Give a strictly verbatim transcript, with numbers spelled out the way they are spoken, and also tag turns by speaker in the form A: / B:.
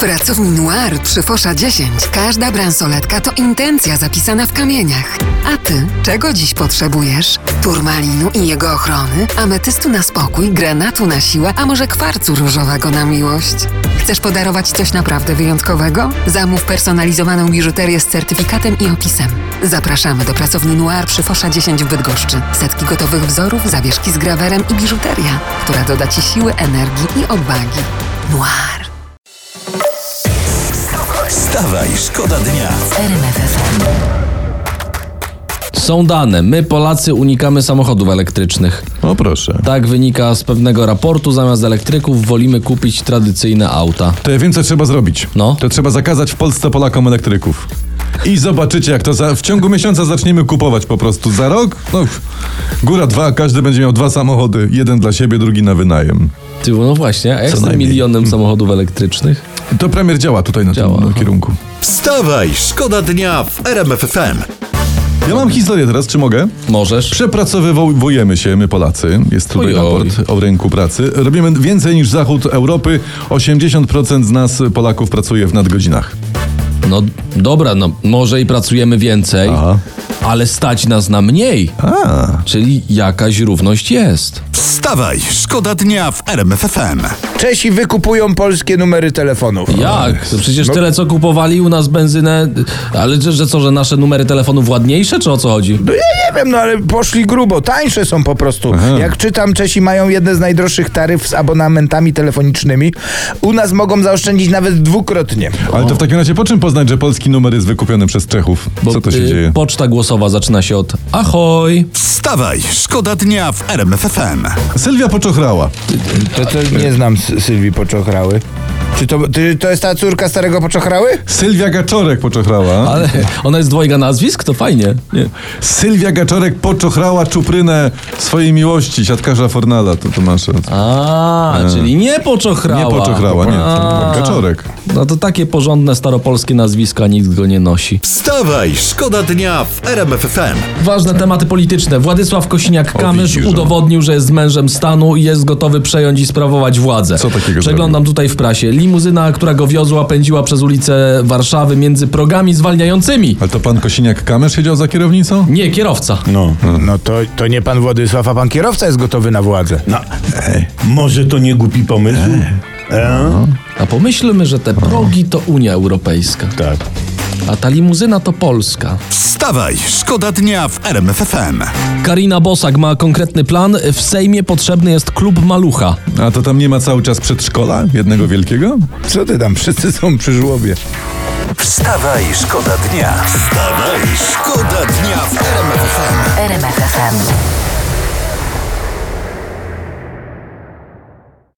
A: pracowni Noir przy Fosza dziesięć każda bransoletka to intencja zapisana w kamieniach. A ty czego dziś potrzebujesz? Turmalinu i jego ochrony? Ametystu na spokój? Granatu na siłę? A może kwarcu różowego na miłość? Chcesz podarować coś naprawdę wyjątkowego? Zamów personalizowaną biżuterię z certyfikatem i opisem. Zapraszamy do pracowni Noir przy Fosza dziesięć w Bydgoszczy. Setki gotowych wzorów, zawieszki z grawerem i biżuteria, która doda ci siły, energii i odwagi. Noir.
B: Wstawaj, szkoda dnia w R M F F M.
C: Są dane. My, Polacy, unikamy samochodów elektrycznych.
D: O proszę.
C: Tak wynika z pewnego raportu. Zamiast elektryków wolimy kupić tradycyjne auta.
D: To ja wiem, co trzeba zrobić.
C: No.
D: To trzeba zakazać w Polsce Polakom elektryków. I zobaczycie, jak to za, w ciągu miesiąca zaczniemy kupować po prostu. Za rok, no góra dwa, każdy będzie miał dwa samochody. Jeden dla siebie, drugi na wynajem.
C: Ty, no właśnie, a jak
D: Co
C: z tym
D: najmniej.
C: milionem samochodów elektrycznych?
D: To premier działa tutaj na
C: Działa,
D: tym
C: aha.
D: kierunku.
B: Wstawaj, szkoda dnia w R M F F M.
D: Ja mam historię teraz, czy mogę?
C: Możesz.
D: Przepracowujemy się, my Polacy. Jest tutaj
C: Oj, oj.
D: raport o rynku pracy. Robimy więcej niż zachód Europy. osiemdziesiąt procent z nas, Polaków, pracuje w nadgodzinach.
C: No dobra, no może i pracujemy więcej,
D: Aha.
C: ale stać nas na mniej.
D: A,
C: Czyli jakaś równość jest.
B: Wstawaj, szkoda dnia w R M F F M.
E: Czesi wykupują polskie numery telefonów.
C: Jak? To przecież
E: No.
C: tyle, co kupowali u nas benzynę. Ale że, że co, że nasze numery telefonów ładniejsze, czy o co chodzi?
E: No ja nie wiem, no ale poszli grubo, tańsze są po prostu.
D: Aha.
E: Jak czytam, Czesi mają jedne z najdroższych taryf z abonamentami telefonicznymi. U nas mogą zaoszczędzić nawet dwukrotnie.
D: ale to w takim razie po czym poznać, że polski numer jest wykupiony przez Czechów? Co to się
C: y,
D: dzieje?
C: Poczta głosowa zaczyna się od ahoj.
B: Wstawaj, szkoda dnia w R M F F M.
D: Sylwia poczochrała.
E: To, to nie znam S- Sylwii Poczochrały. Czy to, ty, to jest ta córka starego Poczochrały?
D: Sylwia Gaczorek poczochrała.
C: Ale ona jest dwojga nazwisk? To fajnie. Nie.
D: Sylwia Gaczorek poczochrała czuprynę swojej miłości, siatkarza Fornala. To, to nasze.
C: A, czyli nie poczochrała.
D: Nie poczochrała, nie.
C: A.
D: Gaczorek.
C: No to takie porządne staropolskie nazwiska, nikt go nie nosi.
B: Wstawaj, szkoda dnia w R M F F M.
C: Ważne tematy polityczne. Władysław Kosiniak-Kamysz
D: widzisz,
C: udowodnił, że jest mężem stanu i jest gotowy przejąć i sprawować władzę.
D: Co takiego
C: Przeglądam
D: zrobił?
C: tutaj w prasie. Limuzyna, która go wiozła, pędziła przez ulice Warszawy między progami zwalniającymi.
D: Ale to pan Kosiniak-Kamysz siedział za kierownicą?
C: Nie, kierowca.
F: No,
E: No to, to nie pan Władysław, a pan kierowca jest gotowy na władzę.
F: no. Może to nie głupi pomysł? E?
C: A pomyślmy, że te progi to Unia Europejska,
F: Tak.
C: a ta limuzyna to Polska.
B: Wstawaj, szkoda dnia w R M F F M.
C: Karina Bosak ma konkretny plan. W Sejmie potrzebny jest klub Malucha.
D: A to tam nie ma cały czas przedszkola? Jednego wielkiego?
E: Co ty tam, wszyscy są przy żłobie.
B: Wstawaj, szkoda dnia. Wstawaj, szkoda dnia.